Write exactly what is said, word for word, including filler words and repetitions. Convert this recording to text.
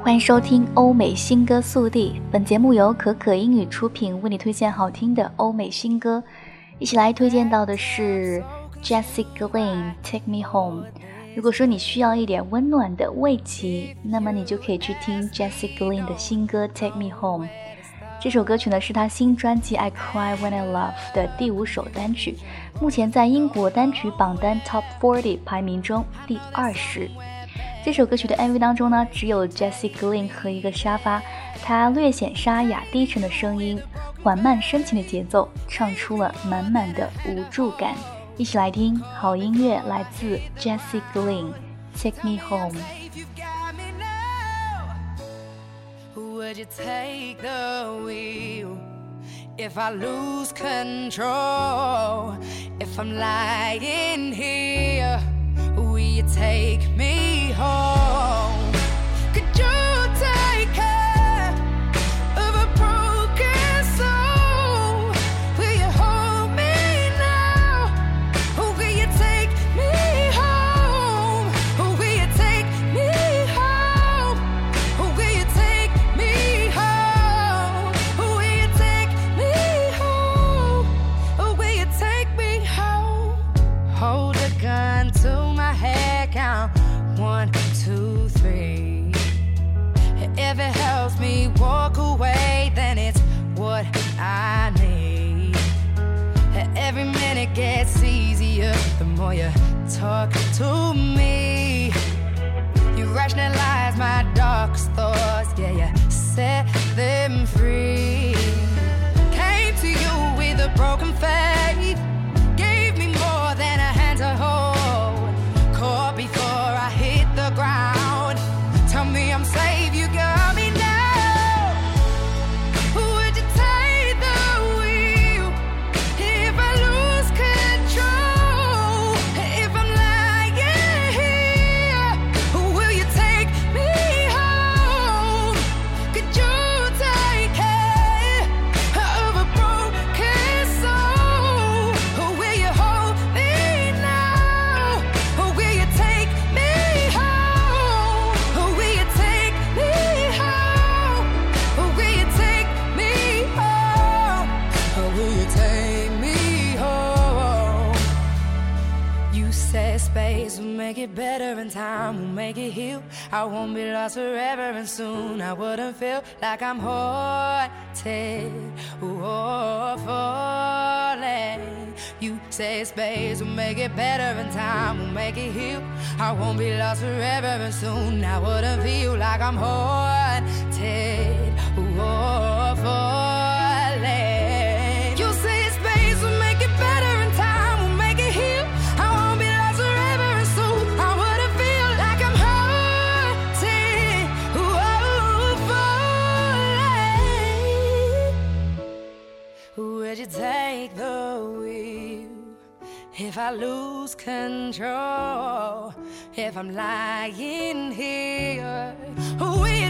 欢迎收听欧美新歌速递，本节目由可可英语出品，为你推荐好听的欧美新歌。一起来推荐到的是 Jessie Glynne Take Me Home。 如果说你需要一点温暖的慰藉，那么你就可以去听 Jessie Glynne 的新歌 Take Me Home。 这首歌曲呢是她新专辑 I Cry When I Love 的第五首单曲，目前在英国单曲榜单 Top 四十排名中第二十。这首歌曲的 M V 当中呢，只有 Jessie Glynne 和一个沙发，她略显沙哑低沉的声音，缓慢深情的节奏，唱出了满满的无助感。一起来听好音乐，来自 Jessie Glynne Take Me Home。 Would you take the wheel if I lose control? If I'm lying here, will you take me home? Could you take care of a broken soul? Will you hold me now? Or will you take me home? Or will you take me home? Or will you take me home? Or will you take me home? Or will you take me home? Hold a gun to my head, count one, two, three. If it helps me walk away, then it's what I need. Every minute gets easier the more you talk to me. You rationalize my darkest thoughts, yeah, you set them free. Came to you with a broken faith, gave me more than a hand to hold. Caught before I hit the ground, tell me I'm safe, you got me now. Would you take the wheel if I lose control? If I'm lying here, will you take me home? Could you take care of a broken soul? Or will you hold me now? Or will you take me home? Or will you take me home? Or will you take me home? Or will you take me home? You said space will make it better and time will make it heal. I won't be lost forever and soon I wouldn't feel like I'm haunted or falling. You say space will make it better and time will make it heal. I won't be lost forever and soon I wouldn't feel like I'm haunted or falling. You say space will make it better and time will make it heal. I won't be lost forever and soon I wouldn't feel like I'm haunted or falling. Would you take the wheel if I lose control? If I'm lying here, will